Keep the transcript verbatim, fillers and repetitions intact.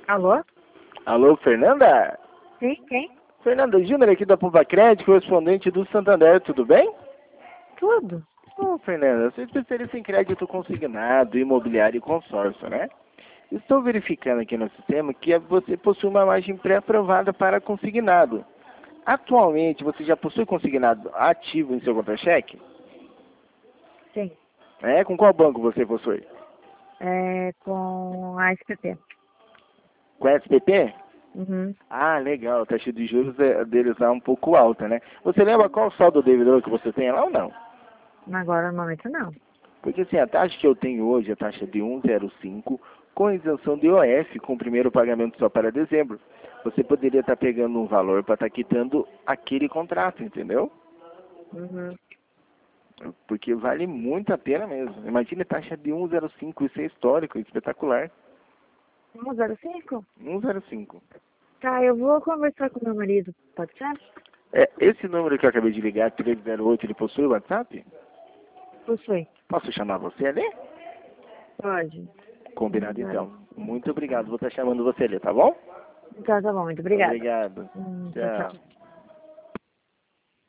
Alô? Alô, Fernanda? Sim, quem? Fernanda Júnior aqui da Poupa Crédito, correspondente do Santander, tudo bem? Tudo. Ô, Fernanda, você é especialista em crédito consignado, imobiliário e consórcio, né? Estou verificando aqui no sistema que você possui uma margem pré-aprovada para consignado. Atualmente, você já possui consignado ativo em seu contra-cheque? Sim. É? Com qual banco você possui? É com a S P P. Com a S P P? Uhum. Ah, legal. A taxa de juros é- deles lá é um pouco alta, né? Você lembra qual o saldo devedor que você tem lá ou não? Agora, no momento, não. Porque assim, a taxa que eu tenho hoje é a taxa de um vírgula zero cinco com isenção de I O F com o primeiro pagamento só para dezembro. Você poderia estar pegando um valor para estar quitando aquele contrato, entendeu? Uhum. Porque vale muito a pena mesmo. Imagine a taxa de um vírgula zero cinco, isso é histórico, espetacular. um zero cinco? um vírgula zero cinco. Tá, eu vou conversar com meu marido. Pode ser? É, esse número que eu acabei de ligar, três zero oito, ele possui o WhatsApp? Possui. Posso chamar você ali? Pode. Combinado Vai. então. Muito obrigado, vou estar chamando você ali, tá bom? Então tá bom, muito obrigada. Obrigado. Hum, tchau, tchau. Tchau.